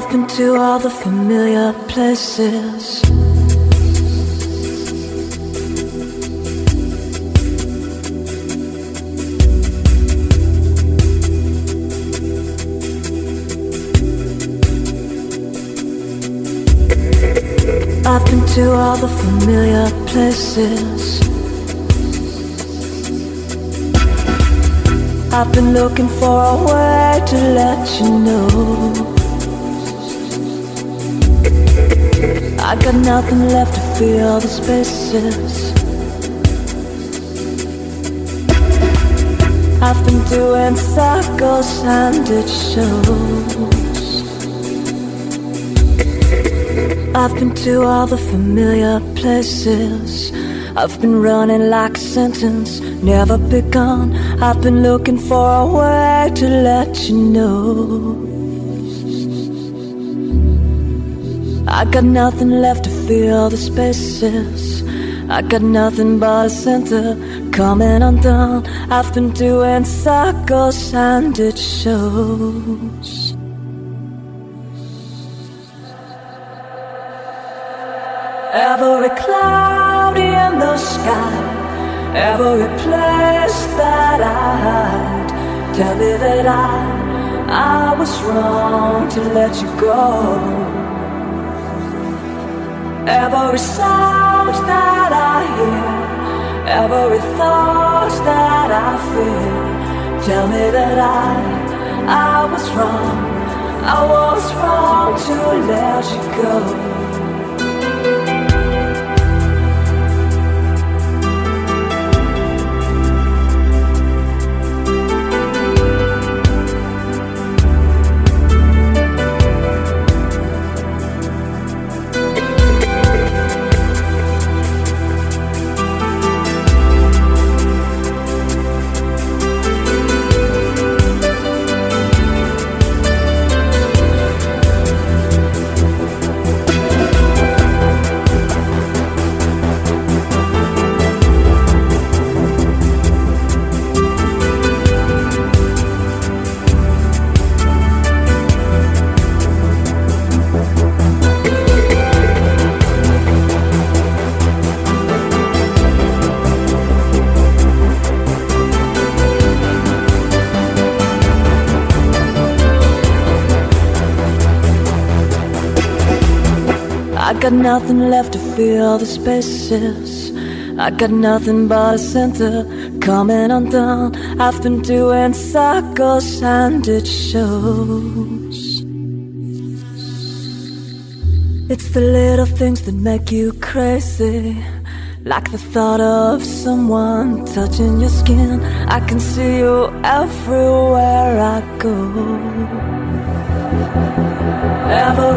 I've been to all the familiar places. I've been to all the familiar places. I've been looking for a way to let you know I got nothing left to fill the spaces. I've been doing circles and it shows. I've been to all the familiar places. I've been running like a sentence never begun. I've been looking for a way to let you know I got nothing left to fill the spaces. I got nothing but a center coming undone. I've been doing circles and it shows. Every cloud in the sky, every place that I hide, tell me that I was wrong to let you go. Every sound that I hear, every thought that I feel, tell me that I was wrong. I was wrong to let you go. I got nothing left to fill the spaces. I got nothing but a center coming undone. I've been doing circles and it shows. It's the little things that make you crazy, like the thought of someone touching your skin. I can see you everywhere I go.